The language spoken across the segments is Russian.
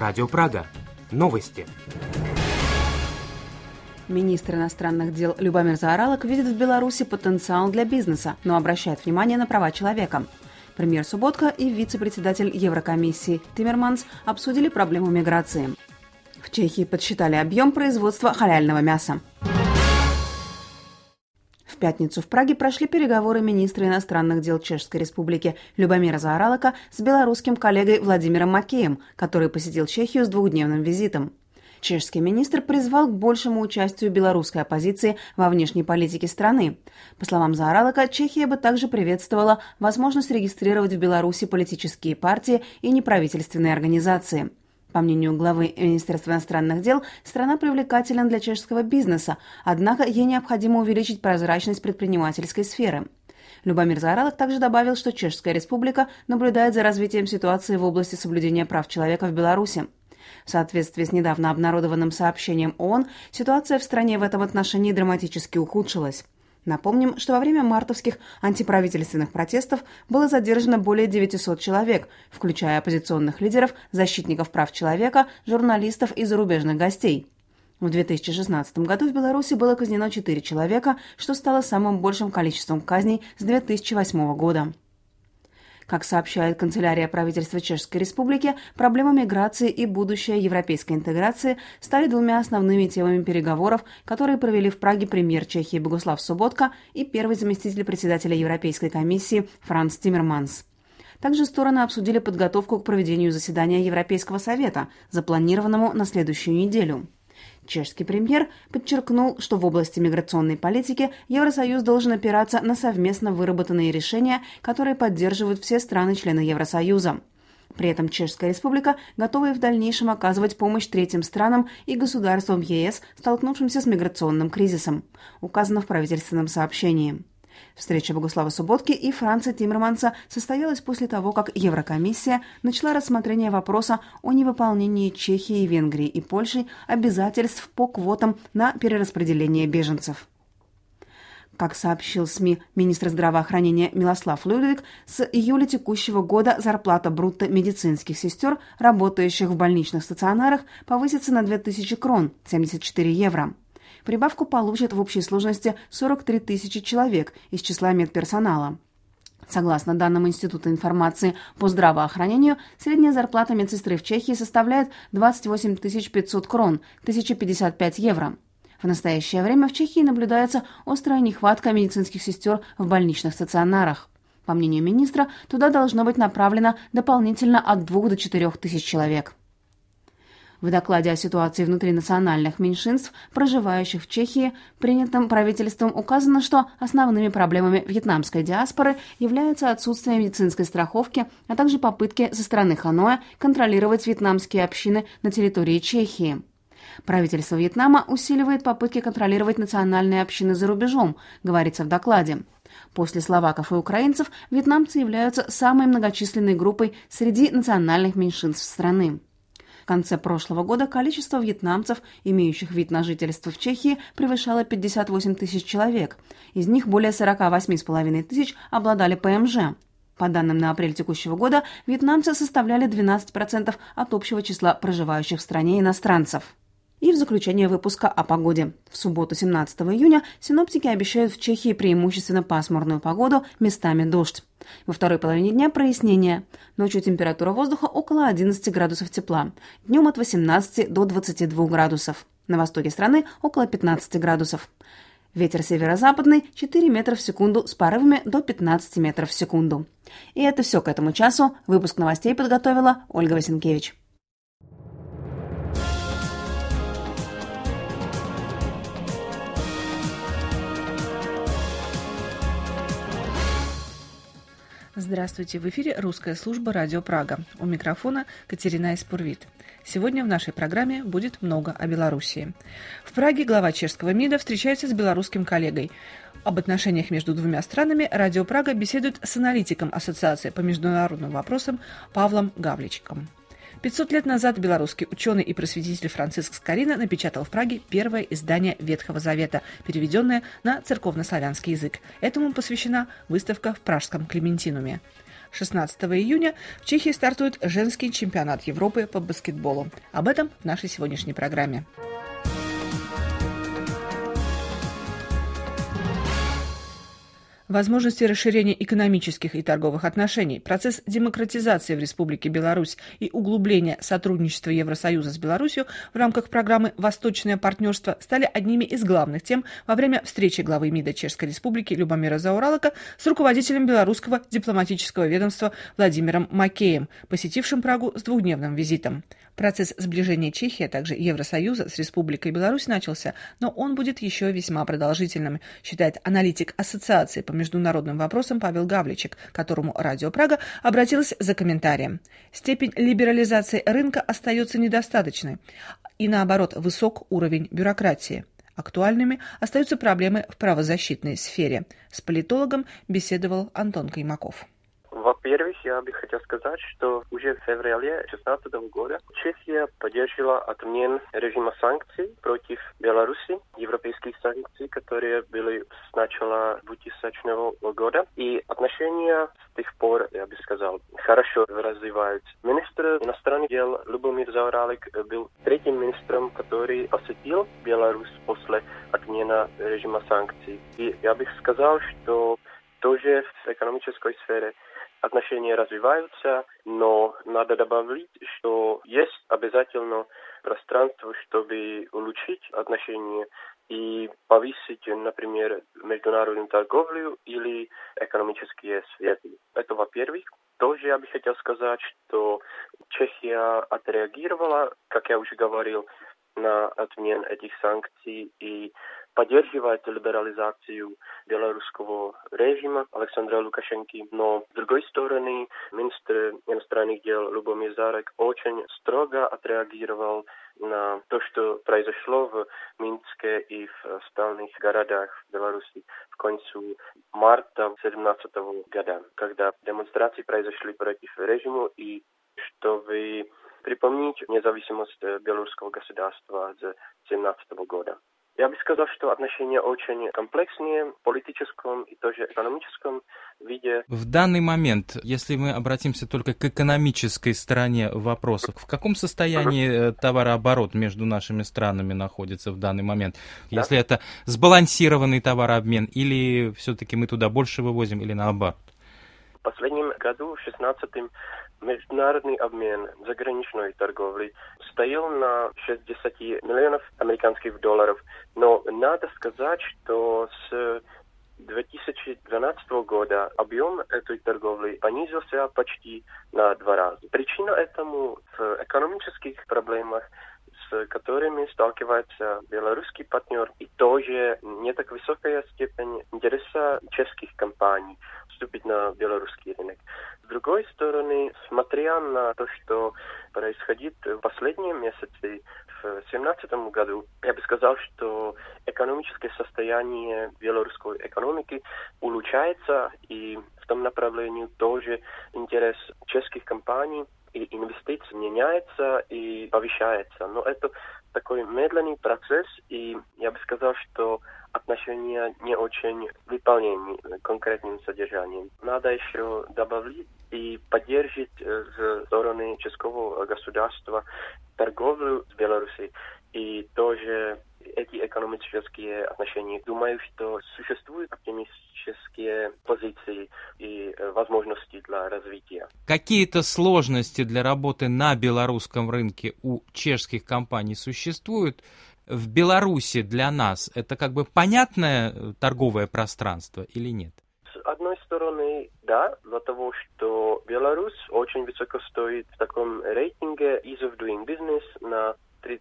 Радио Прага. Новости. Министр иностранных дел Любомир Заоралок видит в Беларуси потенциал для бизнеса, но обращает внимание на права человека. Премьер Субботка и вице-председатель Еврокомиссии Тиммерманс обсудили проблему миграции. В Чехии подсчитали объем производства халяльного мяса. В пятницу в Праге прошли переговоры министра иностранных дел Чешской Республики Любомира Заоралока с белорусским коллегой Владимиром Макеем, который посетил Чехию с двухдневным визитом. Чешский министр призвал к большему участию белорусской оппозиции во внешней политике страны. По словам Заоралока, Чехия бы также приветствовала возможность регистрировать в Беларуси политические партии и неправительственные организации. По мнению главы Министерства иностранных дел, страна привлекательна для чешского бизнеса, однако ей необходимо увеличить прозрачность предпринимательской сферы. Любомир Заоралок также добавил, что Чешская Республика наблюдает за развитием ситуации в области соблюдения прав человека в Беларуси. В соответствии с недавно обнародованным сообщением ООН, ситуация в стране в этом отношении драматически ухудшилась. Напомним, что во время мартовских антиправительственных протестов было задержано более 900 человек, включая оппозиционных лидеров, защитников прав человека, журналистов и зарубежных гостей. В 2016 году в Беларуси было казнено 4 человека, что стало самым большим количеством казней с 2008 года. Как сообщает канцелярия правительства Чешской Республики, проблема миграции и будущее европейской интеграции стали двумя основными темами переговоров, которые провели в Праге премьер Чехии Богуслав Субботка и первый заместитель председателя Европейской комиссии Франц Тиммерманс. Также стороны обсудили подготовку к проведению заседания Европейского совета, запланированному на следующую неделю. Чешский премьер подчеркнул, что в области миграционной политики Евросоюз должен опираться на совместно выработанные решения, которые поддерживают все страны-члены Евросоюза. При этом Чешская Республика готова и в дальнейшем оказывать помощь третьим странам и государствам ЕС, столкнувшимся с миграционным кризисом, указано в правительственном сообщении. Встреча Богуслава Субботки и Франца Тиммерманса состоялась после того, как Еврокомиссия начала рассмотрение вопроса о невыполнении Чехией, Венгрией и Польшей обязательств по квотам на перераспределение беженцев. Как сообщил СМИ министр здравоохранения Милослав Людвиг, с июля текущего года зарплата брутто медицинских сестер, работающих в больничных стационарах, повысится на 2000 крон, 74 евро. Прибавку получат в общей сложности 43 тысячи человек из числа медперсонала. Согласно данным Института информации по здравоохранению, средняя зарплата медсестры в Чехии составляет 28 500 крон, 1055 евро. В настоящее время в Чехии наблюдается острая нехватка медицинских сестер в больничных стационарах. По мнению министра, туда должно быть направлено дополнительно от 2 до 4 тысяч человек. В докладе о ситуации внутринациональных меньшинств, проживающих в Чехии, принятым правительством указано, что основными проблемами вьетнамской диаспоры являются отсутствие медицинской страховки, а также попытки со стороны Ханоя контролировать вьетнамские общины на территории Чехии. Правительство Вьетнама усиливает попытки контролировать национальные общины за рубежом, говорится в докладе. После словаков и украинцев вьетнамцы являются самой многочисленной группой среди национальных меньшинств страны. В конце прошлого года количество вьетнамцев, имеющих вид на жительство в Чехии, превышало 58 тысяч человек. Из них более 48,5 тысяч обладали ПМЖ. По данным на апрель текущего года, вьетнамцы составляли 12% от общего числа проживающих в стране иностранцев. И в заключение выпуска о погоде. В субботу 17 июня синоптики обещают в Чехии преимущественно пасмурную погоду, местами дождь. Во второй половине дня прояснение. Ночью температура воздуха около 11 градусов тепла. Днем от 18 до 22 градусов. На востоке страны около 15 градусов. Ветер северо-западный 4 метра в секунду с порывами до 15 метров в секунду. И это все к этому часу. Выпуск новостей подготовила Ольга Васенкевич. Здравствуйте, в эфире русская служба «Радио Прага». У микрофона Катерина Испурвит. Сегодня в нашей программе будет много о Белоруссии. В Праге глава чешского МИДа встречается с белорусским коллегой. Об отношениях между двумя странами «Радио Прага» беседует с аналитиком Ассоциации по международным вопросам Павлом Гавличиком. 500 лет назад белорусский ученый и просветитель Франциск Скорина напечатал в Праге первое издание Ветхого Завета, переведенное на церковнославянский язык. Этому посвящена выставка в Пражском Клементинуме. 16 июня в Чехии стартует женский чемпионат Европы по баскетболу. Об этом в нашей сегодняшней программе. Возможности расширения экономических и торговых отношений, процесс демократизации в Республике Беларусь и углубление сотрудничества Евросоюза с Беларусью в рамках программы «Восточное партнерство» стали одними из главных тем во время встречи главы МИДа Чешской Республики Любомира Заоралека с руководителем белорусского дипломатического ведомства Владимиром Макеем, посетившим Прагу с двухдневным визитом. Процесс сближения Чехии, а также Евросоюза с Республикой Беларусь начался, но он будет еще весьма продолжительным, считает аналитик Ассоциации по международным вопросам Павел Гавличек, к которому Радио Прага обратилась за комментарием. Степень либерализации рынка остается недостаточной, и наоборот, высок уровень бюрократии. Актуальными остаются проблемы в правозащитной сфере. С политологом беседовал Антон Каймаков. Во-первых, я бы хотел сказать, что уже в феврале 2016 года Чехия поддержала отмену режима санкций против Беларуси, европейских санкций, которые были с начала 2000 года. И отношения с тех пор, я бы сказал, хорошо развиваются. Министр иностранных дел Любомир Заоралек был третьим министром, который посетил Беларусь после отмены режима санкций. И я бы сказал, что тоже в экономической сфере отношения развиваются, но надо добавить, что есть обязательно пространство, чтобы улучшить отношения и повысить, например, международную торговлю или экономические связи. Это во-первых. Тоже я бы хотел сказать, что Чехия отреагировала, как я уже говорил, на отмену этих санкций и поддерживает либерализацию белорусского режима Александра Лукашенко. Но, с другой стороны, министр иностранных дел Любомир Заоралек очень строго отреагировал на то, что произошло в Минске и в остальных городах Беларуси в конце марта 2017 года, когда демонстрации произошли против режима и чтобы припомнить независимость белорусского государства с 2017 года. Я бы сказал, что отношения очень комплексные в политическом и тоже экономическом виде. В данный момент, если мы обратимся только к экономической стороне вопросов, в каком состоянии товарооборот между нашими странами находится в данный момент? Да. Если это сбалансированный товарообмен, или все-таки мы туда больше вывозим, или наоборот? В последнем году, в 2016-м, международный обмен заграничной торговли стоял на 60 миллионов американских долларов. Но надо сказать, что с 2012 года объем этой торговли понизился почти на 2 раза. Причина этому в экономических проблемах, с которыми сталкивается белорусский партнер, и тоже не так высокая степень интереса чешских компаний вступить на белорусский рынок. С другой стороны, смотря на то, что происходит в последние месяцы, в 2017 году, я бы сказал, что экономическое состояние белорусской экономики улучшается, и в том направлении тоже интерес чешских компаний и инвестиций меняется и повышается. Но это такой медленный процесс, и я бы сказал, что отношения не очень выполнены конкретным содержанием. Надо еще добавить и поддержать с стороны чешского государства торговлю с Беларусью и тоже эти экономические отношения. Думаю, что существуют оптимистические позиции и возможности для развития. Какие-то сложности для работы на белорусском рынке у чешских компаний существуют? В Беларуси для нас это как бы понятное торговое пространство или нет? С одной стороны, да, для того, что Беларусь очень высоко стоит в таком рейтинге Ease of Doing Business на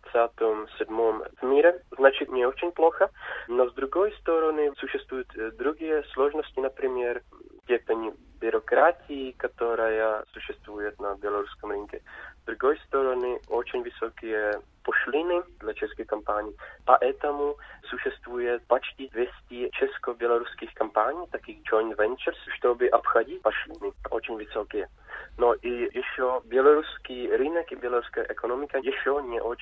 37-м в мире, значит, не очень плохо. Но с другой стороны, существуют другие сложности, например, степень бюрократии, которая существует на белорусском рынке. С другой стороны, очень высокие пошлины для чешских компаний. Поэтому существует почти 200 чешско-белорусских компаний, таких joint ventures, чтобы обходить пошлины очень высокие. Но и еще белорусский рынок и белорусская экономика еще не очень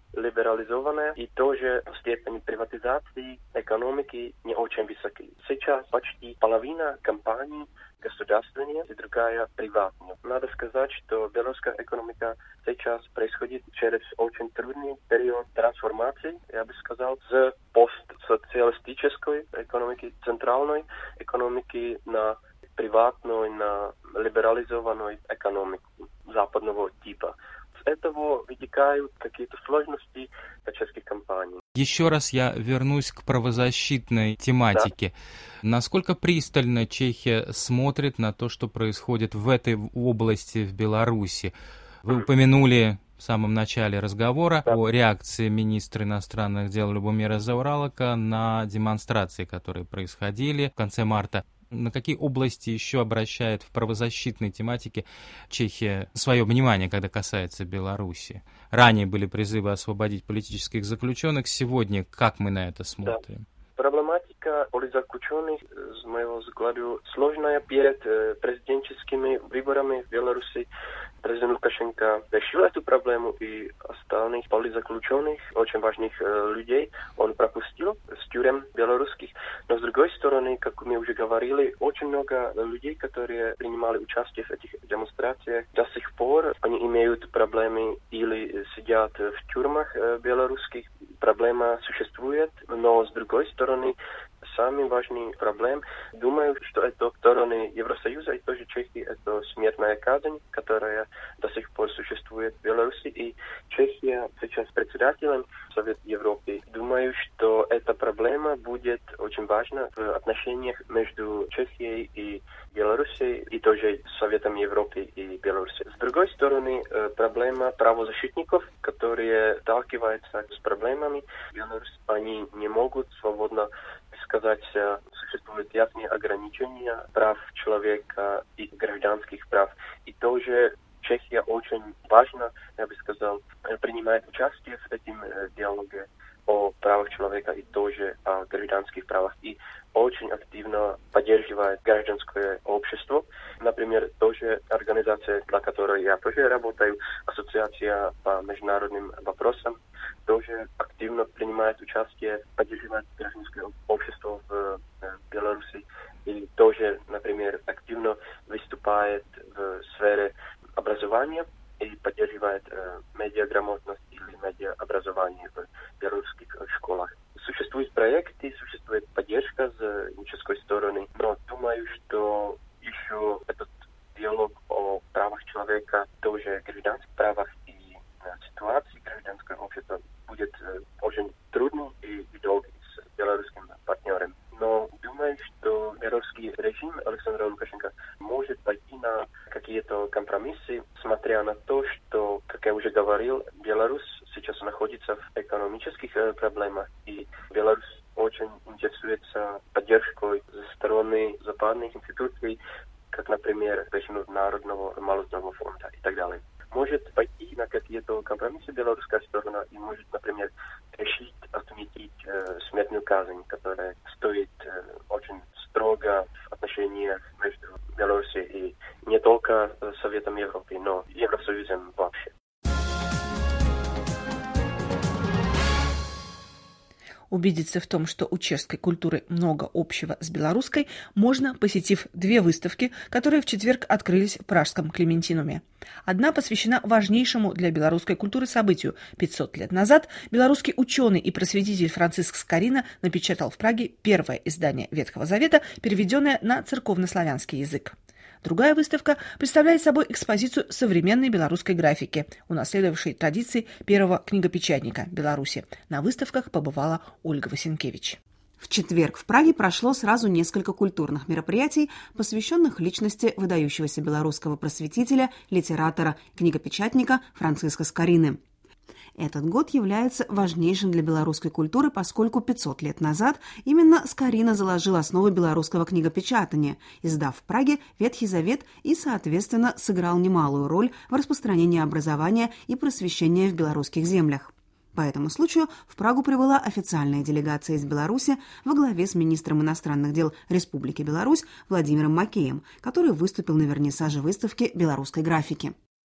либерализованная, и тоже степень приватизации экономики не очень высокие. Сейчас почти половина компаний государственная и другая приватная. Надо сказать, что белорусская экономика сейчас происходит через очень трудный период трансформации, я бы сказал, с постсоциалистической экономики, центральной экономики на приватную, на либерализованную экономику западного типа. С этого вытекают какие-то сложности для чешских компаний. Еще раз я вернусь к правозащитной тематике. Да. Насколько пристально Чехия смотрит на то, что происходит в этой области в Беларуси? Вы упомянули в самом начале разговора о реакции министра иностранных дел Любомира Заоралека на демонстрации, которые происходили в конце марта. На какие области еще обращает в правозащитной тематике Чехия свое внимание, когда касается Беларуси? Ранее были призывы освободить политических заключенных. Сегодня как мы на это смотрим? Да. Проблематика политзаключенных, с моего взгляда, сложная перед президентскими выборами в Беларуси. Президент Лукашенко решил эту проблему, и остальных политзаключенных, очень важных людей, он пропустил с тюрем белорусских. Но с другой стороны, как мы уже говорили, очень много людей, которые принимали участие в этих демонстрациях, до сих пор они имеют проблемы или сидят в тюрьмах белорусских. Проблема существует, но с другой стороны, самый важный проблем, думаю, что это стороны Евросоюза и тоже Чехии, это смертная казнь, которая до сих пор существует в Беларуси, и Чехия сейчас председателем Совета Европы. Думаю, что эта проблема будет очень важна в отношениях между Чехией и Беларусью, и тоже Советом Европы и Беларуси. С другой стороны, проблема правозащитников, которые сталкиваются с проблемами в Беларуси, они не могут свободно сказать, существуют ясные ограничения прав человека и гражданских прав. И тоже Чехия очень важно, я бы сказал, принимает участие в этом диалоге о правах человека и тоже о гражданских правах. И очень активно поддерживает гражданское общество. Например, тоже организация, для которой я тоже работаю, Ассоциация по международным вопросам, тоже активно принимает участие, поддерживает гражданское общество в Беларуси и тоже, например, активно выступает в сфере образования и поддерживает медиаграмотность или медиаобразование в белорусских школах. Существуют проекты, существует поддержка с чешской стороны, но думаю, что еще этот диалог о правах человека, тоже гражданских правах и ситуации гражданского общества будет очень трудный и долгий с белорусским партнером. Но думаю, что белорусский режим Александра Лукашенко может пойти на какие-то компромиссы, смотря на то, что, как я уже говорил, Беларусь сейчас находится в экономических проблемах, и Беларусь очень интересуется поддержкой со стороны западных институций, как, например, Международного валютного фонда и так далее. Может пойти на какие-то компромиссы белорусская сторона и может, например, решить отменить смертную казнь, которая стоит очень строго в отношениях между Беларусью и не только Советом Европы, но и Евросоюзом вообще. Убедиться в том, что у чешской культуры много общего с белорусской, можно, посетив две выставки, которые в четверг открылись в Пражском Клементинуме. Одна посвящена важнейшему для белорусской культуры событию. 500 лет назад белорусский ученый и просветитель Франциск Скорина напечатал в Праге первое издание Ветхого Завета, переведенное на церковнославянский язык. Другая выставка представляет собой экспозицию современной белорусской графики, унаследовавшей традиции первого книгопечатника Беларуси. На выставках побывала Ольга Васенкевич. В четверг в Праге прошло сразу несколько культурных мероприятий, посвященных личности выдающегося белорусского просветителя, литератора, книгопечатника Франциска Скорины. Этот год является важнейшим для белорусской культуры, поскольку 500 лет назад именно Скорина заложил основы белорусского книгопечатания, издав в Праге Ветхий Завет и, соответственно, сыграл немалую роль в распространении образования и просвещения в белорусских землях. По этому случаю в Прагу прибыла официальная делегация из Беларуси во главе с министром иностранных дел Республики Беларусь Владимиром Макеем, который выступил на вернисаже выставки белорусской графики.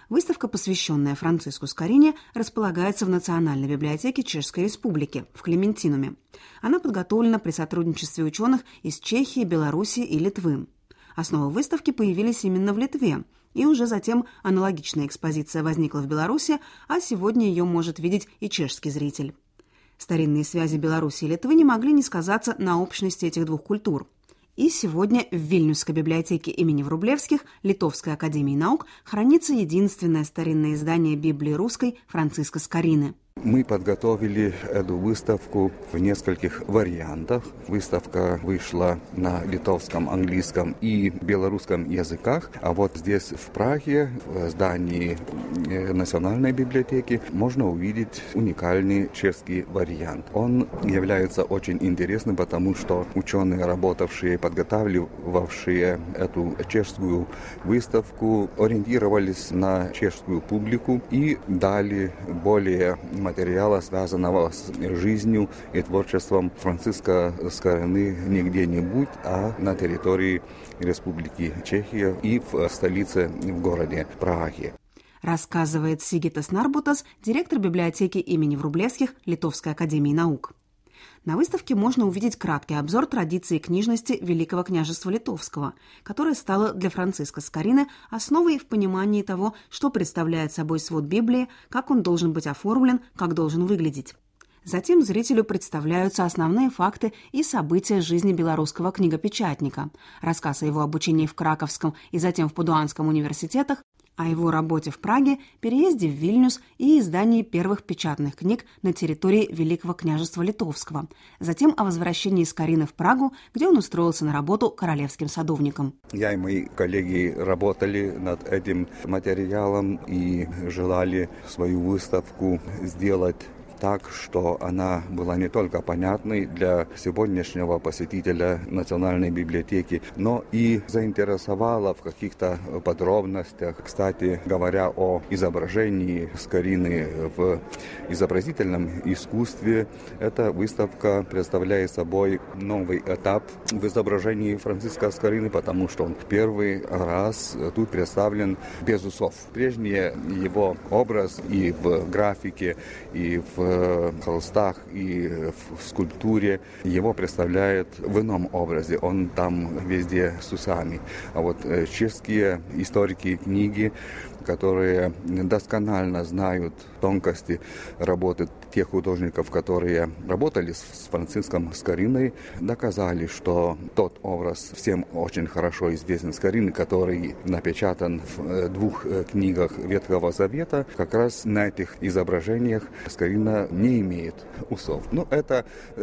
Выставка, посвященная Франциску Скорине, располагается в Национальной библиотеке Чешской Республики в Клементинуме. Она подготовлена при сотрудничестве ученых из Чехии, Белоруссии и Литвы. Основы выставки появились именно в Литве, и уже затем аналогичная экспозиция возникла в Беларуси, а сегодня ее может видеть и чешский зритель. Старинные связи Беларуси и Литвы не могли не сказаться на общности этих двух культур. И сегодня в Вильнюсской библиотеке имени Врублевских Литовской академии наук хранится единственное старинное издание Библии русской Франциска Скорины. Мы подготовили эту выставку в нескольких вариантах. Выставка вышла на литовском, английском и белорусском языках. А вот здесь, в Праге, в здании Национальной библиотеки, можно увидеть уникальный чешский вариант. Он является очень интересным, потому что ученые, работавшие, подготавливавшие эту чешскую выставку, ориентировались на чешскую публику и дали более материала, связанного с жизнью и творчеством Франциска Скорины не где-нибудь, а на территории Республики Чехия и в столице, в городе Праге. Рассказывает Сигитас Нарбутас, директор библиотеки имени Врублевских Литовской академии наук. На выставке можно увидеть краткий обзор традиции книжности Великого княжества Литовского, которая стала для Франциска Скорины основой в понимании того, что представляет собой свод Библии, как он должен быть оформлен, как должен выглядеть. Затем зрителю представляются основные факты и события жизни белорусского книгопечатника, рассказ о его обучении в Краковском и затем в Падуанском университетах, о его работе в Праге, переезде в Вильнюс и издании первых печатных книг на территории Великого княжества Литовского, затем о возвращении Скорины в Прагу, где он устроился на работу королевским садовником. Я и мои коллеги работали над этим материалом и желали свою выставку сделать так, что она была не только понятной для сегодняшнего посетителя Национальной библиотеки, но и заинтересовала в каких-то подробностях. Кстати говоря, о изображении Скорины в изобразительном искусстве, эта выставка представляет собой новый этап в изображении Франциска Скорины, потому что он первый раз тут представлен без усов. Прежний его образ и в графике, и в холстах и в скульптуре его представляют в ином образе. Он там везде с усами. А вот чешские историки книги, которые досконально знают тонкости работы тех художников, которые работали с Франциском Скориной, доказали, что тот образ всем очень хорошо известен Скорины, который напечатан в двух книгах Ветхого Завета, как раз на этих изображениях Скорина не имеет усов. Ну, это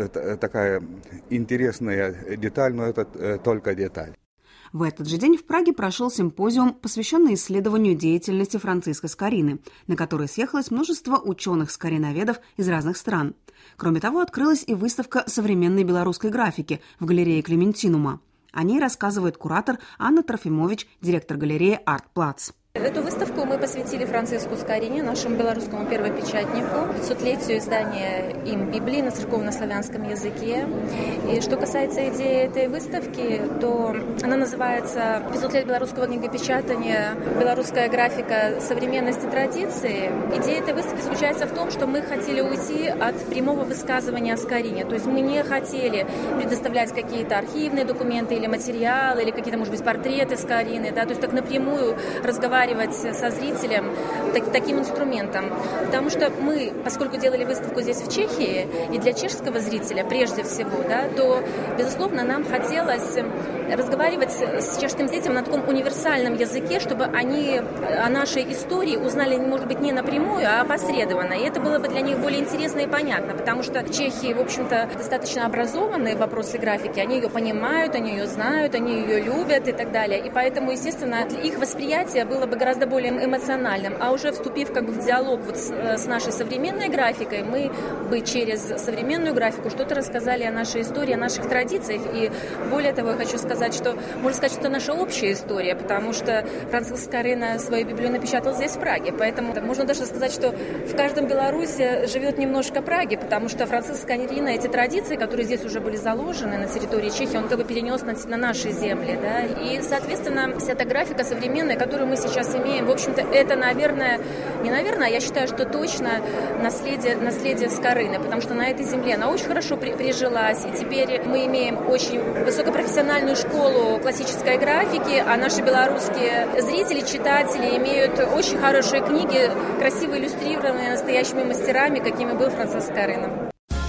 такая интересная деталь, но это только деталь. В этот же день в Праге прошел симпозиум, посвященный исследованию деятельности Франциска Скорины, на который съехалось множество ученых-скориноведов из разных стран. Кроме того, открылась и выставка современной белорусской графики в галерее Клементинума. О ней рассказывает куратор Анна Трофимович, директор галереи «Арт-Плац». Эту выставку мы посвятили Франциску Скорине, нашему белорусскому первопечатнику, 500-летию издания им Библии на церковно-славянском языке. И что касается идеи этой выставки, то она называется «500 лет белорусского книгопечатания. Белорусская графика современности традиции». Идея этой выставки заключается в том, что мы хотели уйти от прямого высказывания о Скорине. То есть мы не хотели предоставлять какие-то архивные документы или материалы, или какие-то, может быть, портреты Скорины, да, то есть так напрямую разговаривать со зрителем таким инструментом. Потому что мы, поскольку делали выставку здесь в Чехии, и для чешского зрителя прежде всего, да, то, безусловно, нам хотелось разговаривать с чешским зрителем на таком универсальном языке, чтобы они о нашей истории узнали, может быть, не напрямую, а опосредованно. И это было бы для них более интересно и понятно, потому что чехи, в общем-то, достаточно образованные в вопросе графики. Они ее понимают, они ее знают, они ее любят и так далее. И поэтому, естественно, их восприятие было бы гораздо более эмоциональным. А уже вступив как бы в диалог вот с нашей современной графикой, мы бы через современную графику что-то рассказали о нашей истории, о наших традициях. И более того, я хочу сказать, что можно сказать, что это наша общая история, потому что Франциск Скорина свою Библию напечатал здесь, в Праге. Поэтому можно даже сказать, что в каждом белорусе живет немножко Праги, потому что Франциск Скорина эти традиции, которые здесь уже были заложены на территории Чехии, он как бы перенес на наши земли. Да? И, соответственно, вся эта графика современная, которую мы сейчас сейчас имеем, в общем-то, это, я считаю, что точно наследие Скорыны, потому что на этой земле она очень хорошо прижилась, и теперь мы имеем очень высокопрофессиональную школу классической графики, а наши белорусские зрители, читатели имеют очень хорошие книги, красиво иллюстрированные настоящими мастерами, какими был Франциск Скорына.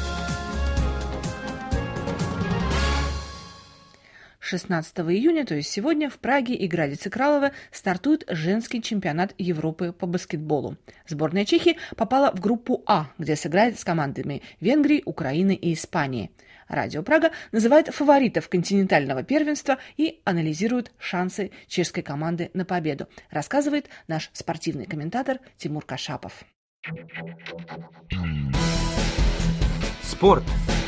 16 июня, то есть сегодня, в Праге и Градице Кралове стартует женский чемпионат Европы по баскетболу. Сборная Чехии попала в группу А, где сыграет с командами Венгрии, Украины и Испании. Радио Прага называет фаворитов континентального первенства и анализирует шансы чешской команды на победу, рассказывает наш спортивный комментатор Тимур Кашапов. Спорт.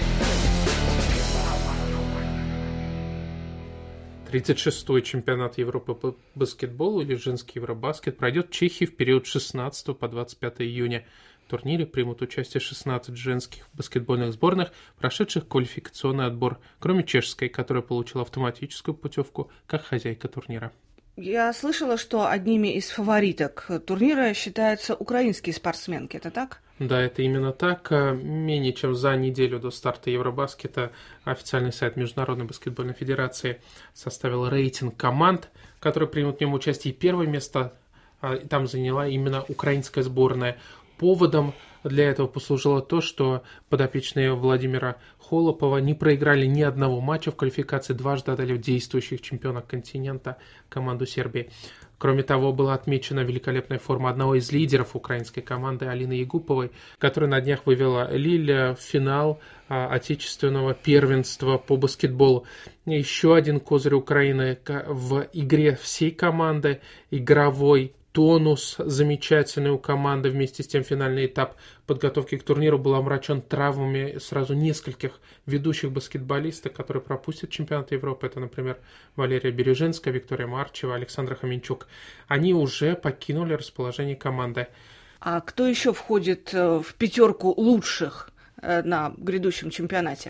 36-й чемпионат Европы по баскетболу, или женский Евробаскет, пройдет в Чехии в период с 16 по 25 июня. В турнире примут участие 16 женских баскетбольных сборных, прошедших квалификационный отбор, кроме чешской, которая получила автоматическую путевку как хозяйка турнира. Я слышала, что одними из фавориток турнира считаются украинские спортсменки. Это так? Да, это именно так. Менее чем за неделю до старта Евробаскета официальный сайт Международной баскетбольной федерации составил рейтинг команд, которые примут в нем участие. И первое место там заняла именно украинская сборная. Поводом для этого послужило то, что подопечные Владимира Холопова не проиграли ни одного матча в квалификации, дважды одолев действующих чемпионов континента команду Сербии. Кроме того, была отмечена великолепная форма одного из лидеров украинской команды Алины Егуповой, которая на днях вывела Лиль в финал отечественного первенства по баскетболу. Еще один козырь Украины в игре всей команды, игровой тонус замечательный у команды. Вместе с тем финальный этап подготовки к турниру был омрачен травмами сразу нескольких ведущих баскетболисток, которые пропустят чемпионат Европы. Это, например, Валерия Бережинская, Виктория Марчева, Александра Хоменчук. Они уже покинули расположение команды. А кто еще входит в пятерку лучших на грядущем чемпионате?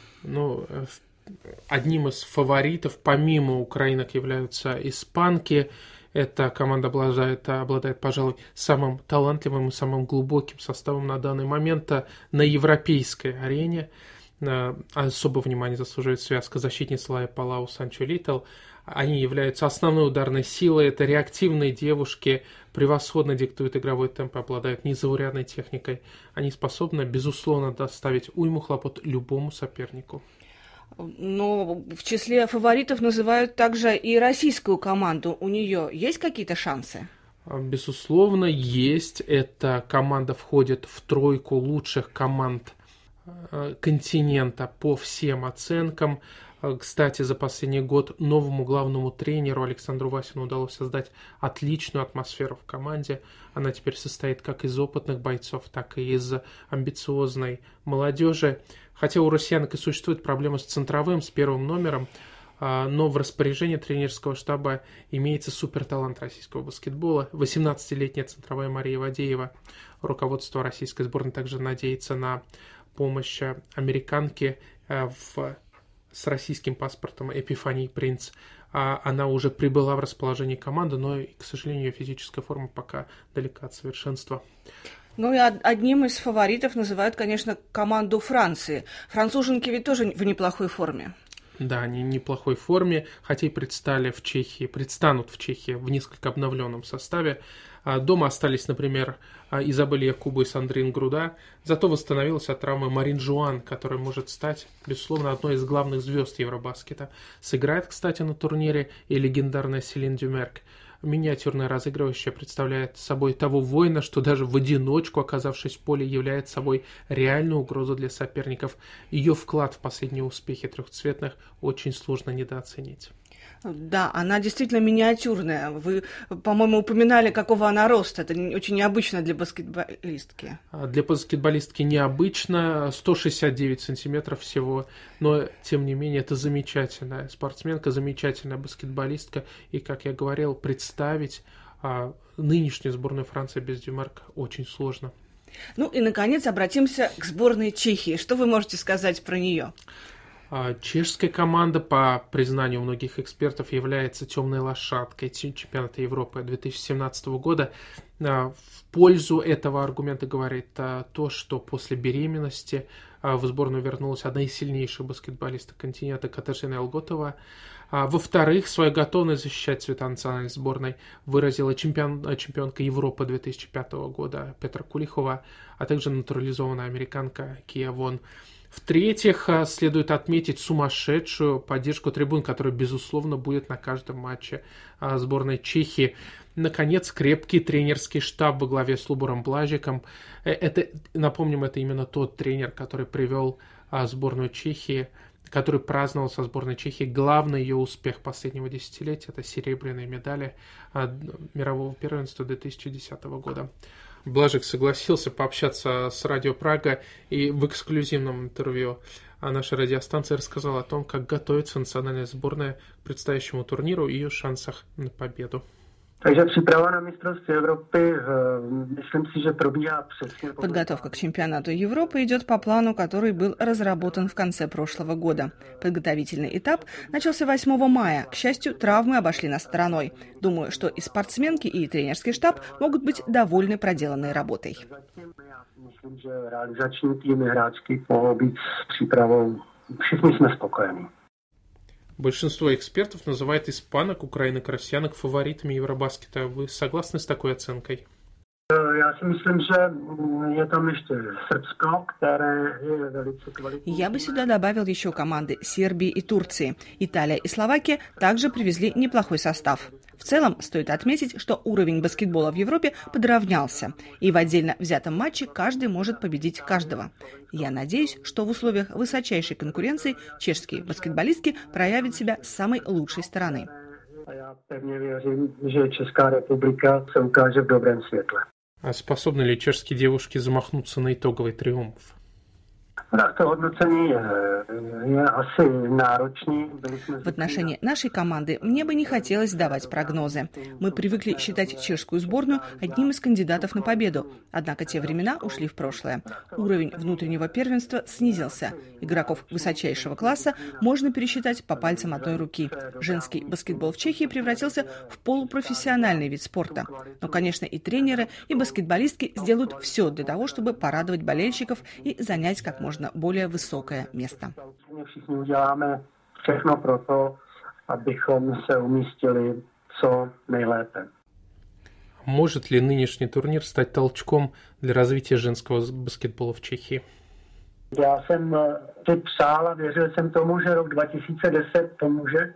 Одним из фаворитов, помимо украинок, являются испанки. Эта команда обладает, пожалуй, самым талантливым и самым глубоким составом на данный момент на европейской арене. Особое внимание заслуживает связка защитниц Лая Палау Санчо Литл. Они являются основной ударной силой. Это реактивные девушки, превосходно диктуют игровой темп, обладают незаурядной техникой. Они способны, безусловно, доставить уйму хлопот любому сопернику. Но в числе фаворитов называют также и российскую команду. У нее есть какие-то шансы? Безусловно, есть. Эта команда входит в тройку лучших команд континента по всем оценкам. Кстати, за последний год новому главному тренеру Александру Васину удалось создать отличную атмосферу в команде. Она теперь состоит как из опытных бойцов, так и из амбициозной молодежи. Хотя у россиянок и существует проблема с центровым, с первым номером, но в распоряжении тренерского штаба имеется суперталант российского баскетбола. 18-летняя центровая Мария Вадеева. Руководство российской сборной также надеется на помощь американки с российским паспортом Эпифании Принц. Она уже прибыла в расположение команды, но, к сожалению, ее физическая форма пока далека от совершенства. Ну и одним из фаворитов называют, конечно, команду Франции. Француженки ведь тоже в неплохой форме. Да, они в неплохой форме, хотя и предстанут в Чехии в несколько обновленном составе. Дома остались, например, Изабель Якубу и Сандрин Груда, зато восстановилась от травмы Марин Жуан, которая может стать, безусловно, одной из главных звезд Евробаскета. Сыграет, кстати, на турнире и легендарная Селин Дюмерк. Миниатюрная разыгрывающая представляет собой того воина, что даже в одиночку, оказавшись в поле, является собой реальную угрозу для соперников. Ее вклад в последние успехи трехцветных очень сложно недооценить. Да, она действительно миниатюрная. Вы, по-моему, упоминали, какого она роста. Это очень необычно для баскетболистки. Для баскетболистки необычно, 169 сантиметров всего, но, тем не менее, это замечательная спортсменка, замечательная баскетболистка. И, как я говорил, представить нынешнюю сборную Франции без Дюмерк очень сложно. Ну и, наконец, обратимся к сборной Чехии. Что вы можете сказать про нее? Чешская команда, по признанию многих экспертов, является темной лошадкой чемпионата Европы 2017 года. В пользу этого аргумента говорит то, что после беременности в сборную вернулась одна из сильнейших баскетболисток континента Катажина Элготова. Во-вторых, свою готовность защищать цвета национальной сборной выразила чемпионка Европы 2005 года Петра Кулихова, а также натурализованная американка Кия Вон. В-третьих, следует отметить сумасшедшую поддержку трибун, которая, безусловно, будет на каждом матче сборной Чехии. Наконец, крепкий тренерский штаб во главе с Лубором Блажиком. Напомним, это именно тот тренер, который привел сборную Чехии, который праздновал со сборной Чехии главный ее успех последнего десятилетия. Это серебряные медали мирового первенства 2010 года. Блажик согласился пообщаться с Радио Прага, и в эксклюзивном интервью наша радиостанция рассказала о том, как готовится национальная сборная к предстоящему турниру и ее шансах на победу. Подготовка к чемпионату Европы идет по плану, который был разработан в конце прошлого года. Подготовительный этап начался 8 мая. К счастью, травмы обошли нас стороной. Думаю, что и спортсменки, и тренерский штаб могут быть довольны проделанной работой. Myslím, že realizační týmy hráčky mohou být s přípravou. Všichni jsme spokojení. Большинство экспертов называет испанок, украинок, россиянок фаворитами Евробаскета. Вы согласны с такой оценкой? Я бы сюда добавил еще команды Сербии и Турции. Италия и Словакия также привезли неплохой состав. В целом, стоит отметить, что уровень баскетбола в Европе подравнялся, и в отдельно взятом матче каждый может победить каждого. Я надеюсь, что в условиях высочайшей конкуренции чешские баскетболистки проявят себя с самой лучшей стороны. Я певně věřím, že Česká republika se ukáže v dobrém světle. А способны ли чешские девушки замахнуться на итоговый триумф? В отношении нашей команды мне бы не хотелось давать прогнозы. Мы привыкли считать чешскую сборную одним из кандидатов на победу, однако те времена ушли в прошлое. Уровень внутреннего первенства снизился. Игроков высочайшего класса можно пересчитать по пальцам одной руки. Женский баскетбол в Чехии превратился в полупрофессиональный вид спорта. Но, конечно, и тренеры, и баскетболистки сделают все для того, чтобы порадовать болельщиков и занять как можно более высокое место. Všichni uděláme všechno pro to, abychom se umístili co nejlépe. Может ли нынешний турнир стать толчком для развития женского баскетбола в Чехии? Já jsem si přál a věřil jsem tomu, že rok 2010 pomůže.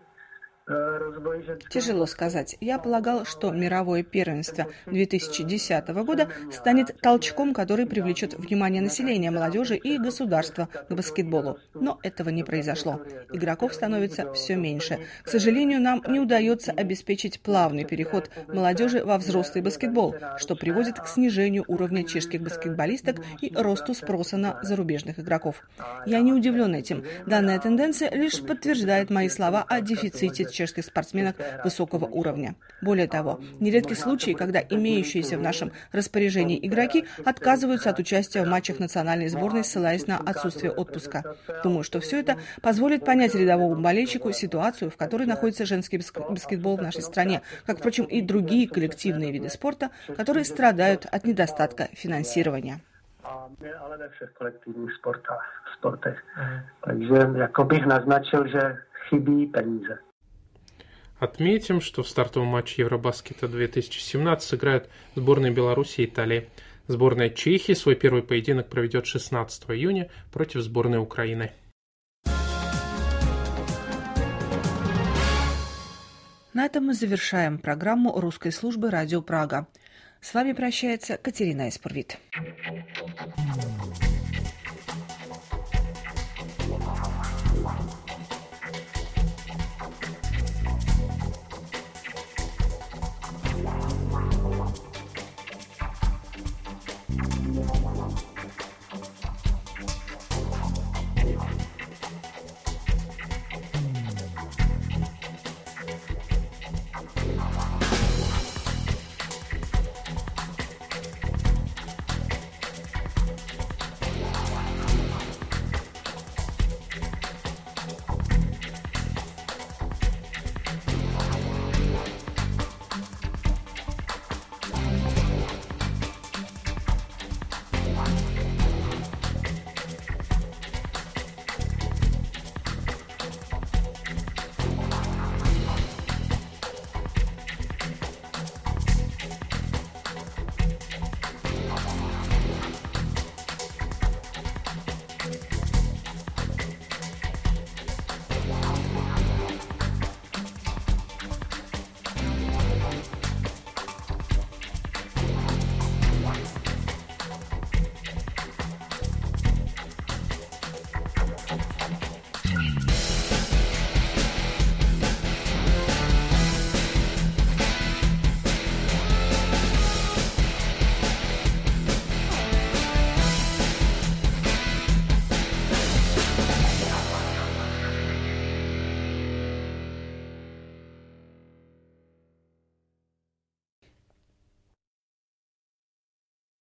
Тяжело сказать. Я полагал, что мировое первенство 2010 года станет толчком, который привлечет внимание населения, молодежи и государства к баскетболу. Но этого не произошло. Игроков становится все меньше. К сожалению, нам не удается обеспечить плавный переход молодежи во взрослый баскетбол, что приводит к снижению уровня чешских баскетболисток и росту спроса на зарубежных игроков. Я не удивлен этим. Данная тенденция лишь подтверждает мои слова о дефиците чешских спортсменок высокого уровня. Более того, нередки случаи, когда имеющиеся в нашем распоряжении игроки отказываются от участия в матчах национальной сборной, ссылаясь на отсутствие отпуска. Думаю, что все это позволит понять рядовому болельщику ситуацию, в которой находится женский баскетбол в нашей стране, как, впрочем, и другие коллективные виды спорта, которые страдают от недостатка финансирования. Ale ve všech kolektivních sportech. Takže jako bych naznačil, že chybí peníze. Отметим, что в стартовом матче Евробаскета 2017 сыграют сборные Беларуси и Италии. Сборная Чехии свой первый поединок проведет 16 июня против сборной Украины. На этом мы завершаем программу русской службы «Радио Прага». С вами прощается Катерина Испурвит.